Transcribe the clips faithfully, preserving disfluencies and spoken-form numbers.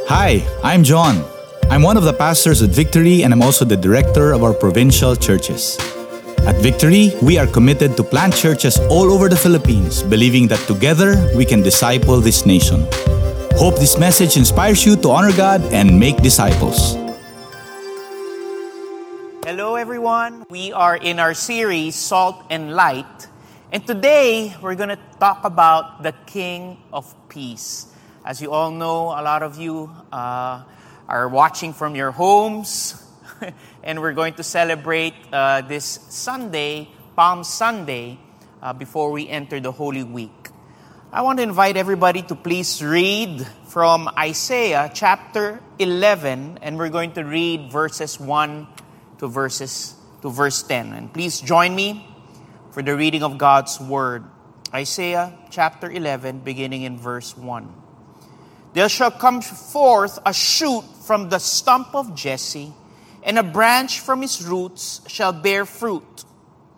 Hi, I'm John. I'm one of the pastors at Victory and I'm also the director of our provincial churches. At Victory, we are committed to plant churches all over the Philippines, believing that together we can disciple this nation. Hope this message inspires you to honor God and make disciples. Hello everyone, we are in our series Salt and Light, and today we're going to talk about the King of Peace. As you all know, a lot of you uh, are watching from your homes, and we're going to celebrate uh, this Sunday, Palm Sunday, uh, before we enter the Holy Week. I want to invite everybody to please read from Isaiah chapter eleven, and we're going to read verses one to verses to verse ten. And please join me for the reading of God's Word. Isaiah chapter eleven, beginning in verse one. There shall come forth a shoot from the stump of Jesse, and a branch from his roots shall bear fruit.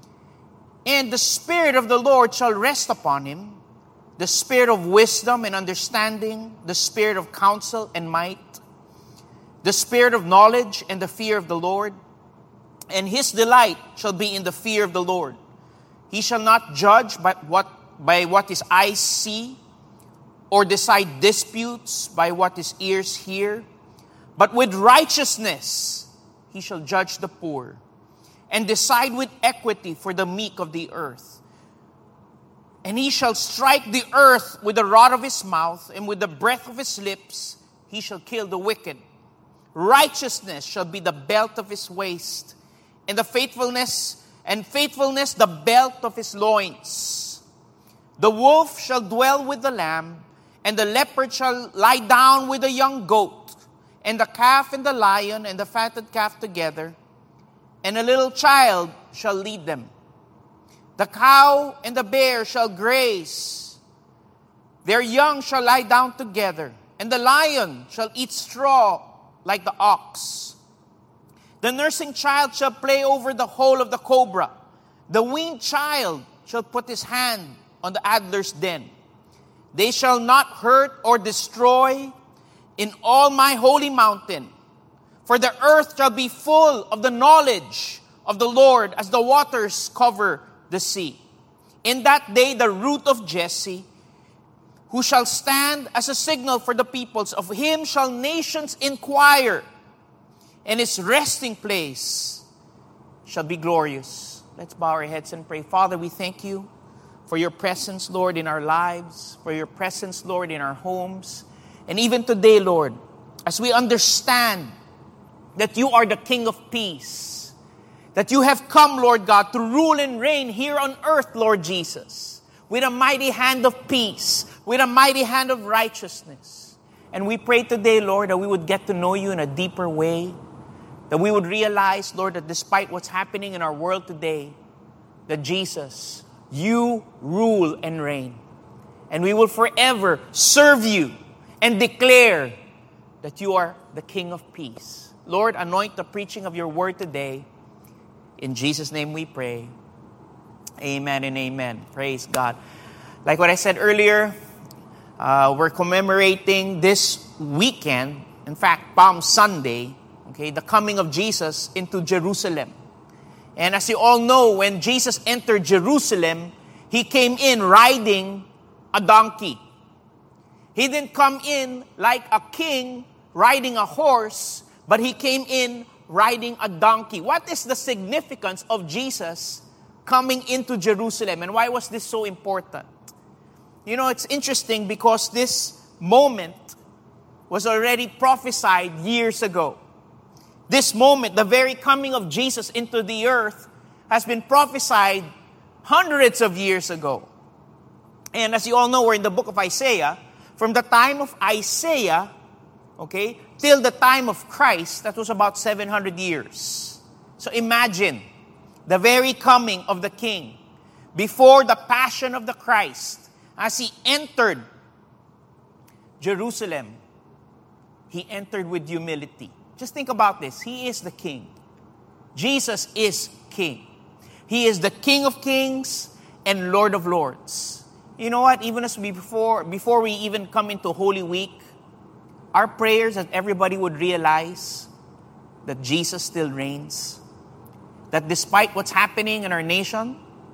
And the Spirit of the Lord shall rest upon him, the Spirit of wisdom and understanding, the Spirit of counsel and might, the Spirit of knowledge and the fear of the Lord. And his delight shall be in the fear of the Lord. He shall not judge by what, by what his eyes see, or decide disputes by what his ears hear. But with righteousness he shall judge the poor, and decide with equity for the meek of the earth. And he shall strike the earth with the rod of his mouth, and with the breath of his lips he shall kill the wicked. Righteousness shall be the belt of his waist, and the faithfulness, and faithfulness the belt of his loins. The wolf shall dwell with the lamb, and the leopard shall lie down with the young goat, and the calf and the lion and the fatted calf together, and a little child shall lead them. The cow and the bear shall graze, their young shall lie down together, and the lion shall eat straw like the ox. The nursing child shall play over the hole of the cobra. The weaned child shall put his hand on the adder's den. They shall not hurt or destroy in all my holy mountain. For the earth shall be full of the knowledge of the Lord as the waters cover the sea. In that day the root of Jesse, who shall stand as a signal for the peoples, of him shall nations inquire, and his resting place shall be glorious. Let's bow our heads and pray. Father, we thank you for your presence, Lord, in our lives, for your presence, Lord, in our homes. And even today, Lord, as we understand that you are the King of Peace, that you have come, Lord God, to rule and reign here on earth, Lord Jesus, with a mighty hand of peace, with a mighty hand of righteousness. And we pray today, Lord, that we would get to know you in a deeper way, that we would realize, Lord, that despite what's happening in our world today, that Jesus, you rule and reign. And we will forever serve you and declare that you are the King of Peace. Lord, anoint the preaching of your word today. In Jesus' name we pray. Amen and amen. Praise God. Like what I said earlier, uh, we're commemorating this weekend, in fact, Palm Sunday, okay, the coming of Jesus into Jerusalem. And as you all know, when Jesus entered Jerusalem, he came in riding a donkey. He didn't come in like a king riding a horse, but he came in riding a donkey. What is the significance of Jesus coming into Jerusalem? And why was this so important? You know, it's interesting because this moment was already prophesied years ago. This moment, the very coming of Jesus into the earth, has been prophesied hundreds of years ago. And as you all know, we're in the book of Isaiah. From the time of Isaiah, okay, till the time of Christ, that was about seven hundred years. So imagine the very coming of the King before the passion of the Christ. As he entered Jerusalem, he entered with humility. Just think about this. He is the King. Jesus is King. He is the King of Kings and Lord of Lords. You know what? Even as we before, before we even come into Holy Week, our prayers that everybody would realize that Jesus still reigns. That despite what's happening in our nation,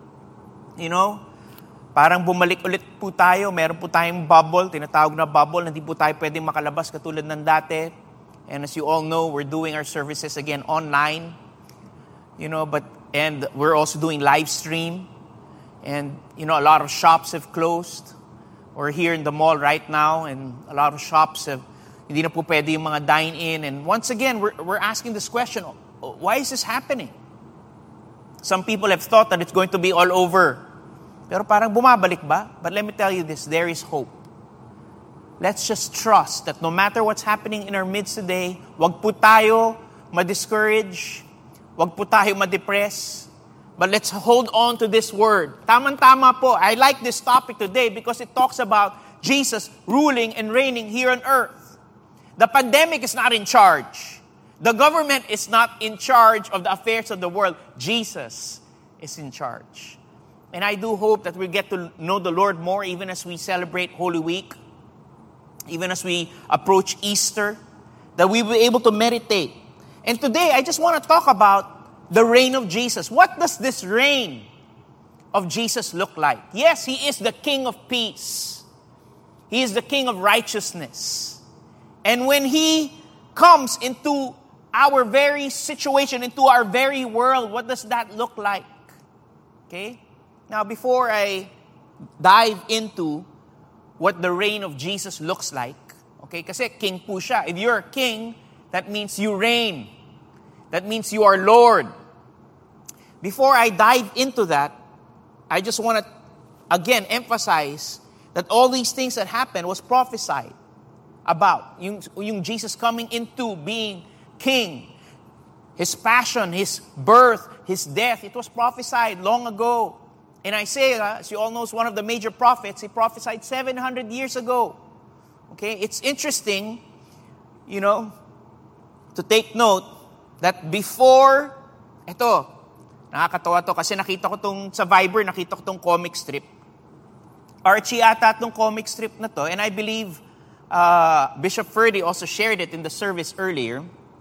you know, parang bumalik ulit po tayo, meron po tayong bubble, tinatawag na bubble, hindi po tayo pwedeng makalabas katulad ng dati. And as you all know, we're doing our services again online. You know, but, and we're also doing live stream. And, you know, a lot of shops have closed. We're here in the mall right now, and a lot of shops have, hindi na po pwede yung mga dine-in. And once again, we're, we're asking this question, why is this happening? Some people have thought that it's going to be all over. Pero parang bumabalik ba? But let me tell you this, there is hope. Let's just trust that no matter what's happening in our midst today, wag po tayo ma-discourage, wag po tayo ma-depress, but let's hold on to this word. Tamang-tama po. I like this topic today because it talks about Jesus ruling and reigning here on earth. The pandemic is not in charge. The government is not in charge of the affairs of the world. Jesus is in charge. And I do hope that we get to know the Lord more even as we celebrate Holy Week, even as we approach Easter, that we will be able to meditate. And today, I just want to talk about the reign of Jesus. What does this reign of Jesus look like? Yes, He is the King of peace. He is the King of righteousness. And when He comes into our very situation, into our very world, what does that look like? Okay? Now, before I dive into what the reign of Jesus looks like, okay, kasi king po siya. If you're a king, that means you reign. That means you are Lord. Before I dive into that, I just want to, again, emphasize that all these things that happened was prophesied about. Yung, yung Jesus coming into being king, His passion, His birth, His death, it was prophesied long ago. And Isaiah, as you all know, is one of the major prophets. He prophesied seven hundred years ago. Okay, it's interesting, you know, to take note that before, eto, nakakatawa to kasi nakita ko tong sa Viber, nakita ko tong comic strip. Archie ata tong comic strip na to, and I believe uh, Bishop Ferdy also shared it in the service earlier.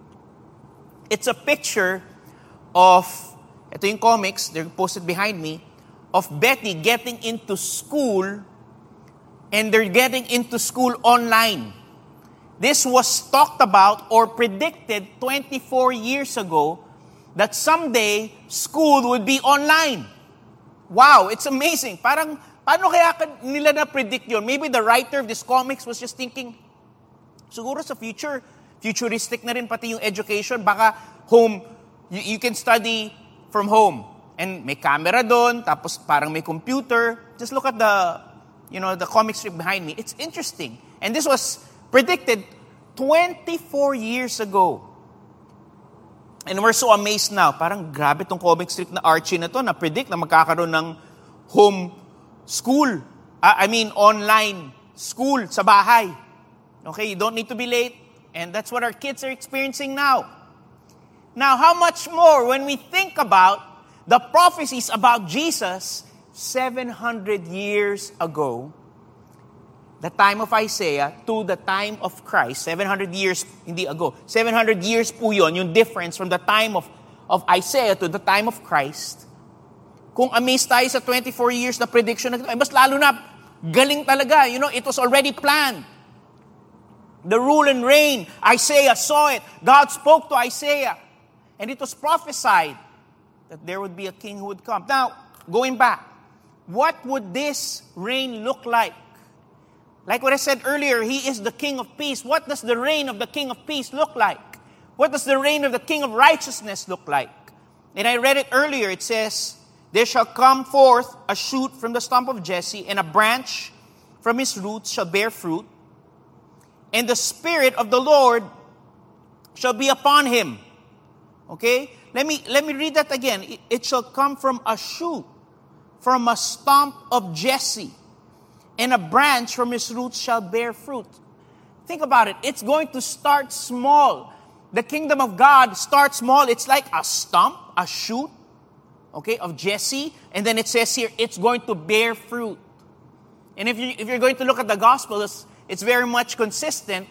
It's a picture of, ito yung comics, they're posted behind me, of Betty getting into school, and they're getting into school online. This was talked about or predicted twenty-four years ago that someday school would be online. Wow, it's amazing. Parang, paano kaya nila na-predict yun? Maybe the writer of this comics was just thinking, siguro sa future, futuristic na rin pati yung education. Baka home, you, you can study from home. And may camera doon, tapos parang may computer. Just look at the, you know, the comic strip behind me. It's interesting. And this was predicted twenty-four years ago. And we're so amazed now. Parang grabe tong comic strip na Archie na to, na predict na magkakaroon ng home school. Uh, I mean, online school sa bahay. Okay, you don't need to be late. And that's what our kids are experiencing now. Now, how much more when we think about the prophecies about Jesus seven hundred years ago, the time of Isaiah to the time of Christ, seven hundred years, hindi ago, seven hundred years po yun, yung difference from the time of, of Isaiah to the time of Christ. Kung amazed tayo sa twenty-four years na prediction, ay mas lalo na, galing talaga, you know, it was already planned. The rule and reign, Isaiah saw it, God spoke to Isaiah, and it was prophesied that there would be a king who would come. Now, going back, what would this reign look like? Like what I said earlier, He is the King of peace. What does the reign of the King of peace look like? What does the reign of the King of righteousness look like? And I read it earlier. It says, there shall come forth a shoot from the stump of Jesse, and a branch from his roots shall bear fruit. And the Spirit of the Lord shall be upon him. Okay? Let me, let me read that again. It, it shall come from a shoot, from a stump of Jesse, and a branch from his roots shall bear fruit. Think about it. It's going to start small. The kingdom of God starts small. It's like a stump, a shoot, okay, of Jesse. And then it says here, it's going to bear fruit. And if, you, if you're going to look at the Gospels, it's very much consistent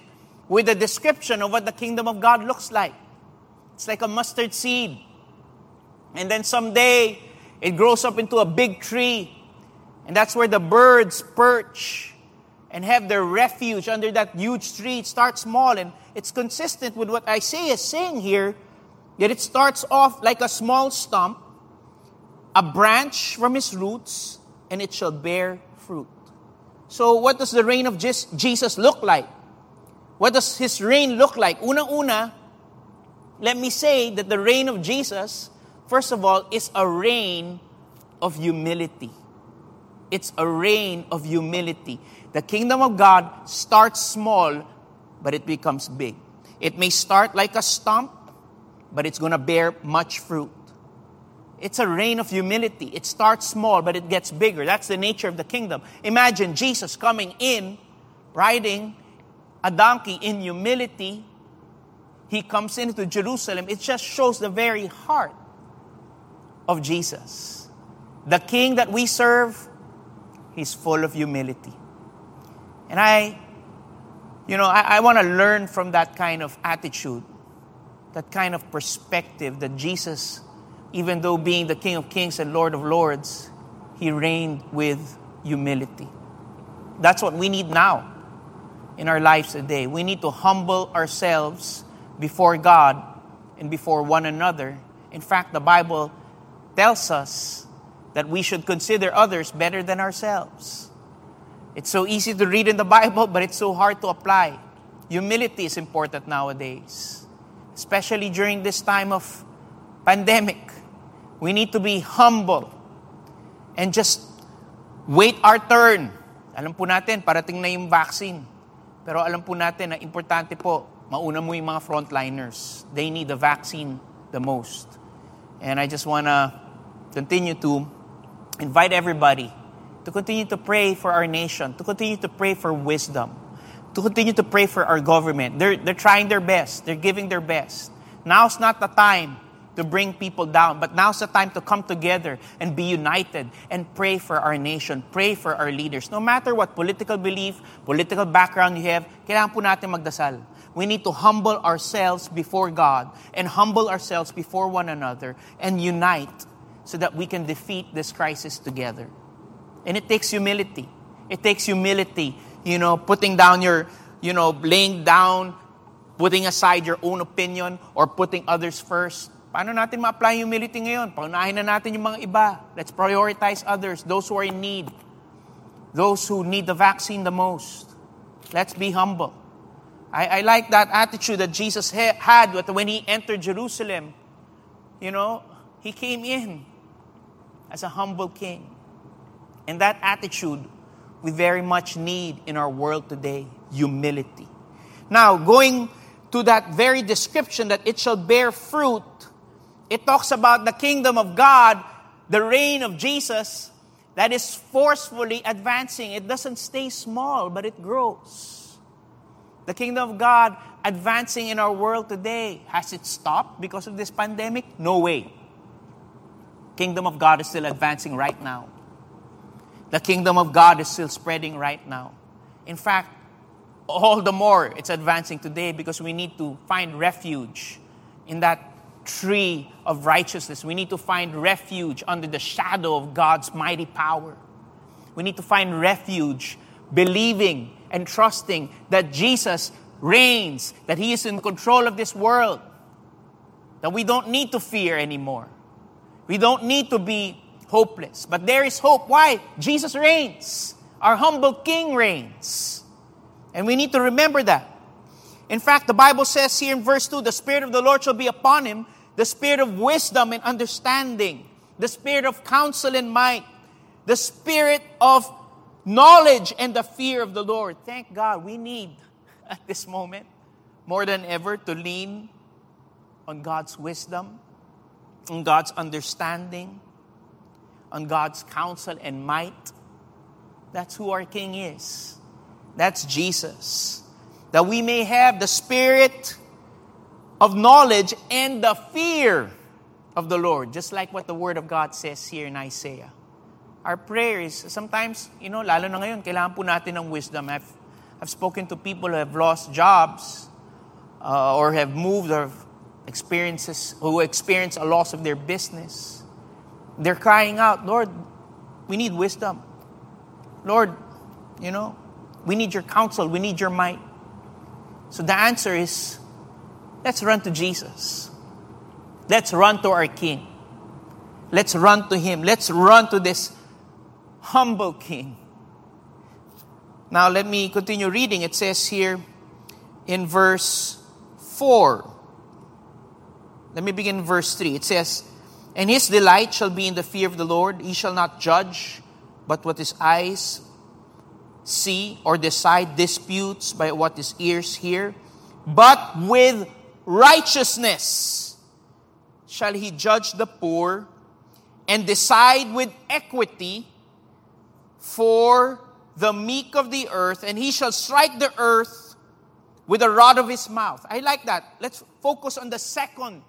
with a description of what the kingdom of God looks like. It's like a mustard seed. And then someday, it grows up into a big tree. And that's where the birds perch and have their refuge under that huge tree. It starts small, and it's consistent with what Isaiah is saying here, that it starts off like a small stump, a branch from his roots, and it shall bear fruit. So what does the reign of Jesus look like? What does his reign look like? Unang-una, let me say that the reign of Jesus, first of all, is a reign of humility. It's a reign of humility. The kingdom of God starts small, but it becomes big. It may start like a stump, but it's going to bear much fruit. It's a reign of humility. It starts small, but it gets bigger. That's the nature of the kingdom. Imagine Jesus coming in, riding a donkey in humility. He comes into Jerusalem. It just shows the very heart of Jesus. The king that we serve, he's full of humility. And I, you know, I, I want to learn from that kind of attitude, that kind of perspective that Jesus, even though being the King of Kings and Lord of Lords, he reigned with humility. That's what we need now in our lives today. We need to humble ourselves before God and before one another. In fact, the Bible tells us that we should consider others better than ourselves. It's so easy to read in the Bible, but it's so hard to apply. Humility is important nowadays, especially during this time of pandemic. We need to be humble and just wait our turn. Alam po natin, parating na yung vaccine. Pero alam po natin na importante po, mauna mo yung mga frontliners. They need the vaccine the most. And I just want to continue to invite everybody to continue to pray for our nation, to continue to pray for wisdom, to continue to pray for our government. They're, they're trying their best. They're giving their best. Now's not the time to bring people down, but now's the time to come together and be united and pray for our nation, pray for our leaders. No matter what political belief, political background you have, kailangan po natin magdasal. We need to humble ourselves before God and humble ourselves before one another and unite so that we can defeat this crisis together. And it takes humility. It takes humility, you know, putting down your, you know, laying down, putting aside your own opinion or putting others first. Paano natin ma-apply humility ngayon? Paunahin na natin yung mga iba. Let's prioritize others, those who are in need, those who need the vaccine the most. Let's be humble. I, I like that attitude that Jesus ha- had when he entered Jerusalem. You know, he came in as a humble king. And that attitude we very much need in our world today, humility. Now, going to that very description that it shall bear fruit, it talks about the kingdom of God, the reign of Jesus, that is forcefully advancing. It doesn't stay small, but it grows. The kingdom of God advancing in our world today. Has it stopped because of this pandemic? No way. Kingdom of God is still advancing right now. The kingdom of God is still spreading right now. In fact, all the more it's advancing today because we need to find refuge in that tree of righteousness. We need to find refuge under the shadow of God's mighty power. We need to find refuge believing and trusting that Jesus reigns, that He is in control of this world, that we don't need to fear anymore. We don't need to be hopeless. But there is hope. Why? Jesus reigns. Our humble King reigns. And we need to remember that. In fact, the Bible says here in verse two, the Spirit of the Lord shall be upon Him, the Spirit of wisdom and understanding, the Spirit of counsel and might, the Spirit of knowledge and the fear of the Lord. Thank God we need at this moment more than ever to lean on God's wisdom, on God's understanding, on God's counsel and might. That's who our King is. That's Jesus. That we may have the spirit of knowledge and the fear of the Lord. Just like what the Word of God says here in Isaiah. Our prayer is, sometimes, you know, lalo na ngayon, kailangan po natin ng wisdom. I've, I've spoken to people who have lost jobs uh, or have moved or experiences who experience a loss of their business. They're crying out, Lord, we need wisdom. Lord, you know, we need your counsel. We need your might. So the answer is, let's run to Jesus. Let's run to our King. Let's run to Him. Let's run to this humble King. Now let me continue reading. It says here in verse four. Let me begin in verse three. It says, and his delight shall be in the fear of the Lord. He shall not judge, but what his eyes see, or decide disputes by what his ears hear. But with righteousness shall he judge the poor, and decide with equity for the meek of the earth, and he shall strike the earth with a rod of his mouth. I like that. Let's focus on the second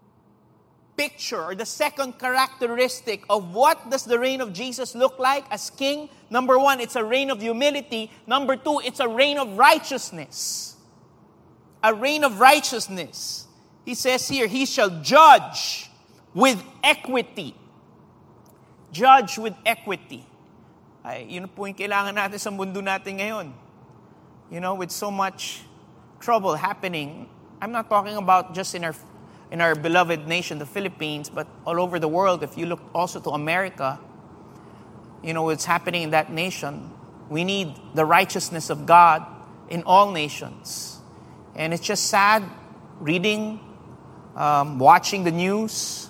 picture or the second characteristic of what does the reign of Jesus look like as king. Number one, it's a reign of humility. Number two, it's a reign of righteousness. A reign of righteousness. He says here, he shall judge with equity. Judge with equity. Ay, yun po yung kailangan natin sa mundo natin ngayon. You know, with so much trouble happening. I'm not talking about just in our in our beloved nation, the Philippines, but all over the world. If you look also to America, you know, what's happening in that nation. We need the righteousness of God in all nations. And it's just sad reading, um, watching the news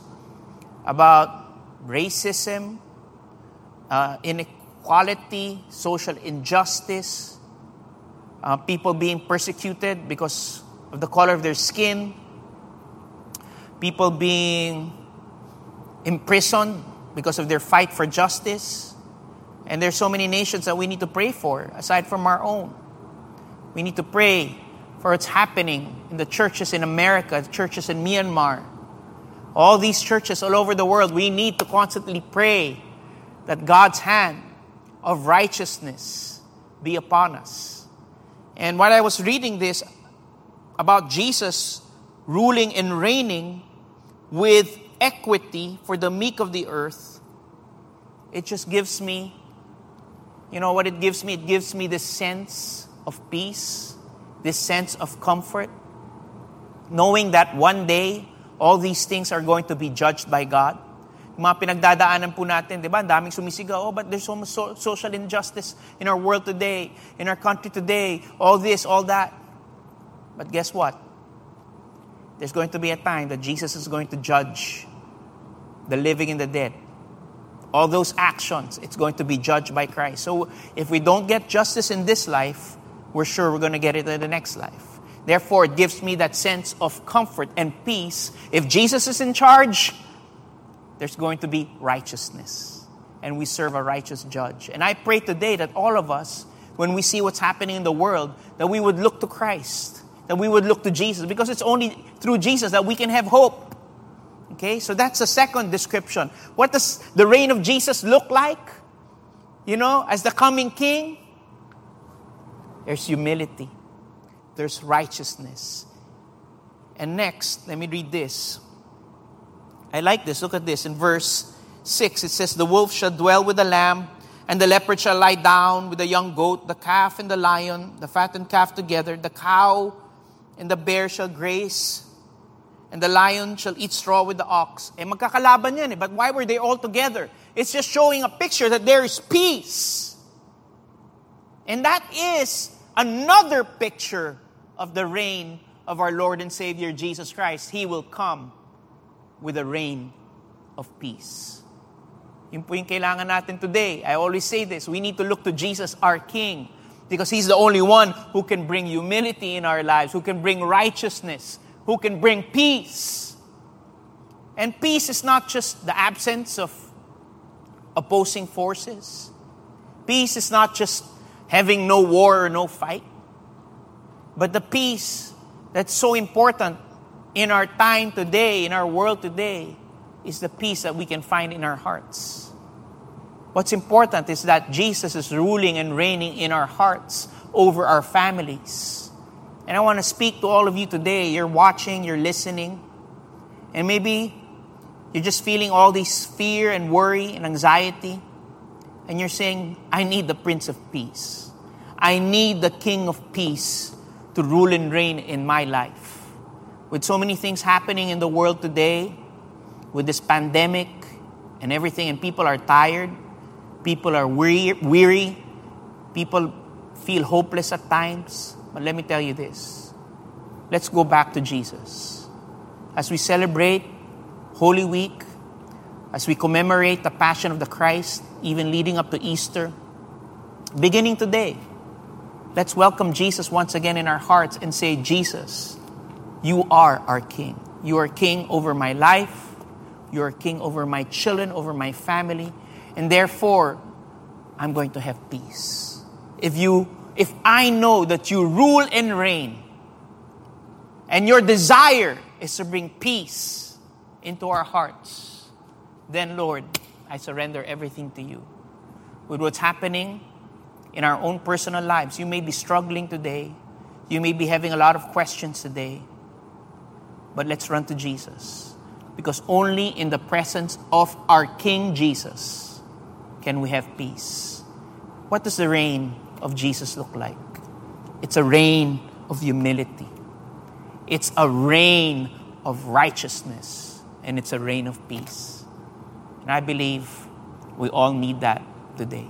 about racism, uh, inequality, social injustice, uh, people being persecuted because of the color of their skin, people being imprisoned because of their fight for justice. And there's so many nations that we need to pray for, aside from our own. We need to pray for what's happening in the churches in America, the churches in Myanmar. All these churches all over the world, we need to constantly pray that God's hand of righteousness be upon us. And while I was reading this about Jesus ruling and reigning with equity for the meek of the earth, it just gives me, you know what it gives me? It gives me this sense of peace, this sense of comfort, knowing that one day, all these things are going to be judged by God. Yung mga pinagdadaanan po natin, di ba? Ang daming sumisigaw, oh, but there's so much so- social injustice in our world today, in our country today, all this, all that. But guess what? There's going to be a time that Jesus is going to judge the living and the dead. All those actions, it's going to be judged by Christ. So if we don't get justice in this life, we're sure we're going to get it in the next life. Therefore, it gives me that sense of comfort and peace. If Jesus is in charge, there's going to be righteousness. And we serve a righteous judge. And I pray today that all of us, when we see what's happening in the world, that we would look to Christ. That we would look to Jesus, because it's only through Jesus that we can have hope. Okay, so that's the second description. What does the reign of Jesus look like? You know, as the coming king, there's humility, there's righteousness. And next, let me read this. I like this. Look at this. In verse six, it says, the wolf shall dwell with the lamb, and the leopard shall lie down with the young goat, the calf and the lion, the fattened calf together, the cow and the bear shall graze, and the lion shall eat straw with the ox. Eh, magkakalaban yan eh. But why were they all together? It's just showing a picture that there is peace. And that is another picture of the reign of our Lord and Savior Jesus Christ. He will come with a reign of peace. Yun po yung kailangan natin today. I always say this. We need to look to Jesus, our King. Because He's the only one who can bring humility in our lives, who can bring righteousness, who can bring peace. And peace is not just the absence of opposing forces. Peace is not just having no war or no fight. But the peace that's so important in our time today, in our world today, is the peace that we can find in our hearts. What's important is that Jesus is ruling and reigning in our hearts over our families. And I want to speak to all of you today. You're watching, you're listening, and maybe you're just feeling all this fear and worry and anxiety, and you're saying, I need the Prince of Peace. I need the King of Peace to rule and reign in my life. With so many things happening in the world today, with this pandemic and everything, and people are tired, people are weary, weary, people feel hopeless at times. But let me tell you this. Let's go back to Jesus. As we celebrate Holy Week, as we commemorate the Passion of the Christ, even leading up to Easter, beginning today, let's welcome Jesus once again in our hearts and say, Jesus, you are our King. You are King over my life. You are King over my children, over my family. And therefore, I'm going to have peace. If you, if I know that you rule and reign, and your desire is to bring peace into our hearts, then Lord, I surrender everything to you. With what's happening in our own personal lives, you may be struggling today. You may be having a lot of questions today. But let's run to Jesus. Because only in the presence of our King Jesus can we have peace. What does the reign of Jesus look like? It's a reign of humility. It's a reign of righteousness. And it's a reign of peace. And I believe we all need that today.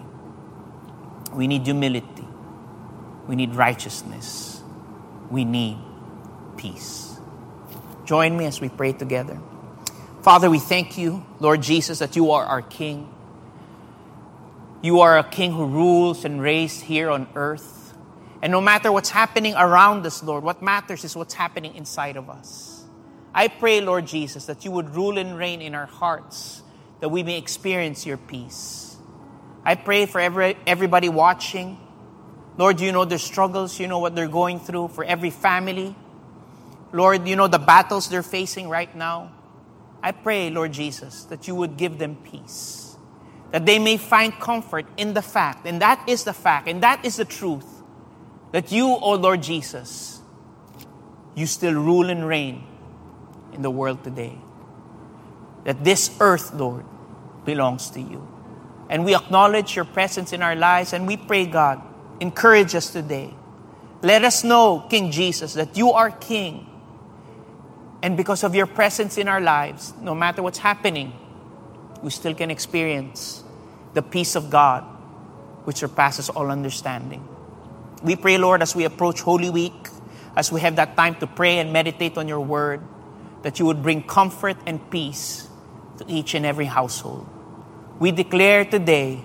We need humility. We need righteousness. We need peace. Join me as we pray together. Father, we thank you, Lord Jesus, that you are our King. You are a King who rules and reigns here on earth. And no matter what's happening around us, Lord, what matters is what's happening inside of us. I pray, Lord Jesus, that you would rule and reign in our hearts, that we may experience your peace. I pray for every, everybody watching. Lord, you know their struggles. You know what they're going through. For every family, Lord, you know the battles they're facing right now. I pray, Lord Jesus, that you would give them peace. That they may find comfort in the fact, and that is the fact, and that is the truth, that you, O Lord Jesus, you still rule and reign in the world today. That this earth, Lord, belongs to you. And we acknowledge your presence in our lives, and we pray, God, encourage us today. Let us know, King Jesus, that you are King. And because of your presence in our lives, no matter what's happening, we still can experience the peace of God, which surpasses all understanding. We pray, Lord, as we approach Holy Week, as we have that time to pray and meditate on your word, that you would bring comfort and peace to each and every household. We declare today,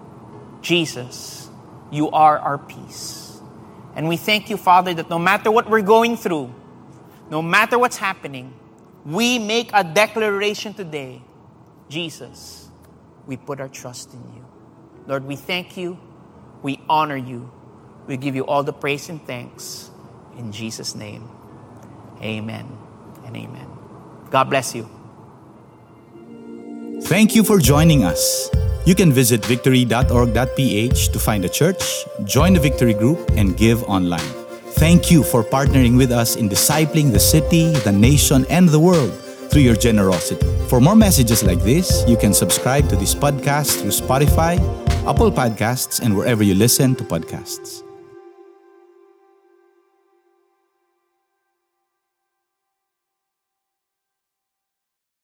Jesus, you are our peace. And we thank you, Father, that no matter what we're going through, no matter what's happening, we make a declaration today, Jesus, we put our trust in you. Lord, we thank you. We honor you. We give you all the praise and thanks. In Jesus' name, amen and amen. God bless you. Thank you for joining us. You can visit victory dot org dot p h to find a church, join the Victory Group, and give online. Thank you for partnering with us in discipling the city, the nation, and the world through your generosity. For more messages like this, you can subscribe to this podcast through Spotify, Apple Podcasts, and wherever you listen to podcasts.